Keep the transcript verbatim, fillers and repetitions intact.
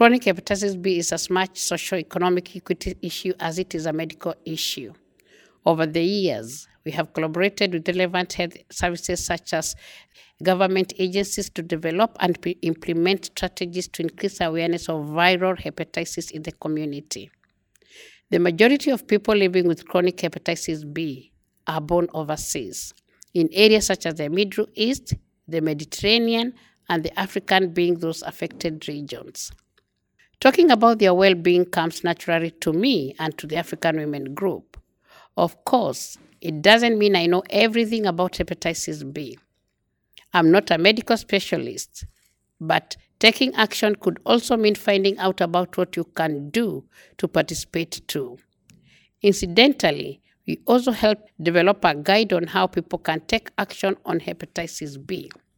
Chronic hepatitis B is as much socio-economic equity issue as it is a medical issue. Over the years, we have collaborated with relevant health services such as government agencies to develop and p- implement strategies to increase awareness of viral hepatitis in the community. The majority of people living with chronic hepatitis B are born overseas, in areas such as the Middle East, the Mediterranean, and the African being those affected regions. Talking about their well-being comes naturally to me and to the African Women Group. Of course, it doesn't mean I know everything about hepatitis B. I'm not a medical specialist, but taking action could also mean finding out about what you can do to participate too. Incidentally, we also help develop a guide on how people can take action on hepatitis B.